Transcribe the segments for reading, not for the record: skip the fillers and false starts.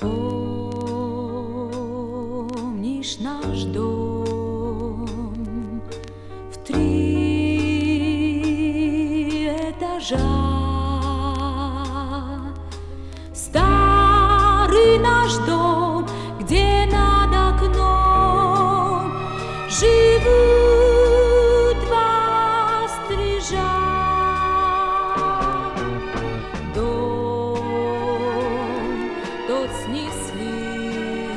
Помнишь наш дом в 3 этажа? Старый наш дом, где над окном живут 2 стрижа. Дом тот снесли,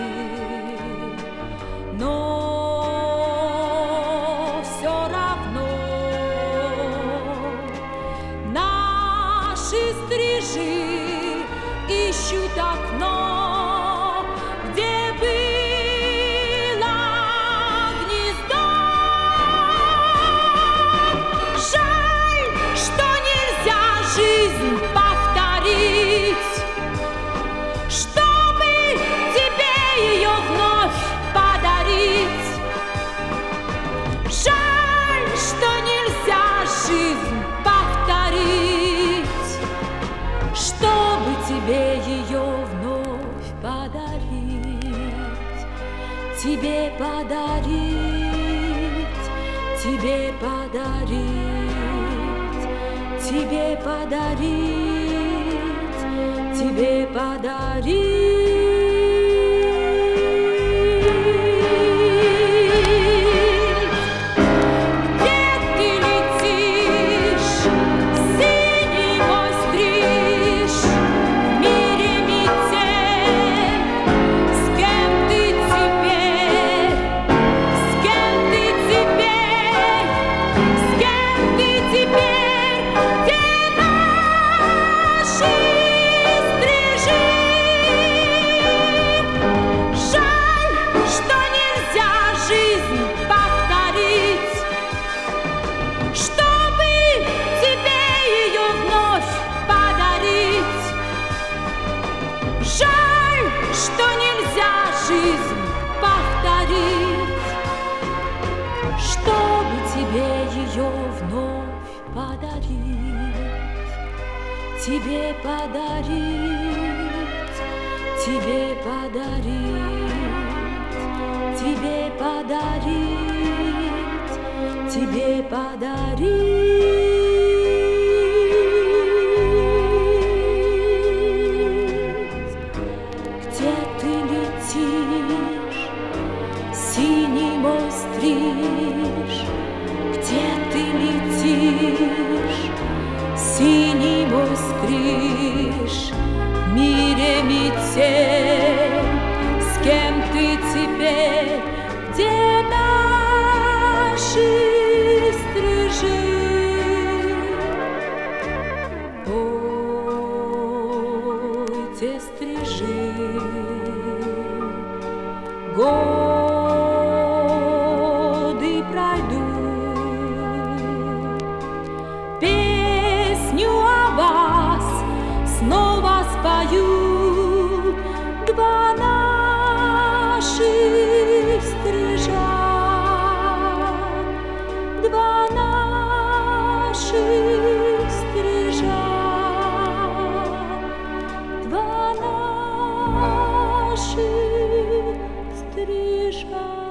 но все равно наши стрижи ищут окно, где было гнездо. Жаль, что нельзя жизнь повторить, чтобы тебе ее вновь подарить. Жаль, что нельзя жизнь повторить, чтобы тебе ее вновь подарить. Тебе подарить, тебе подарить, тебе подарить, тебе подарить. Жаль, что нельзя жизнь повторить, чтобы тебе ее вновь подарить. Тебе подарить, тебе подарить, тебе подарить, тебе подарить. Синий мой стриж, где ты летишь? Синий мой стриж, в мире метель. С кем ты теперь? Где наши стрижи? Ой, те стрижи, годы пройдут, песню о вас снова спою. 2 наших стрижа, 2 наших стрижа, 2 наших стрижа.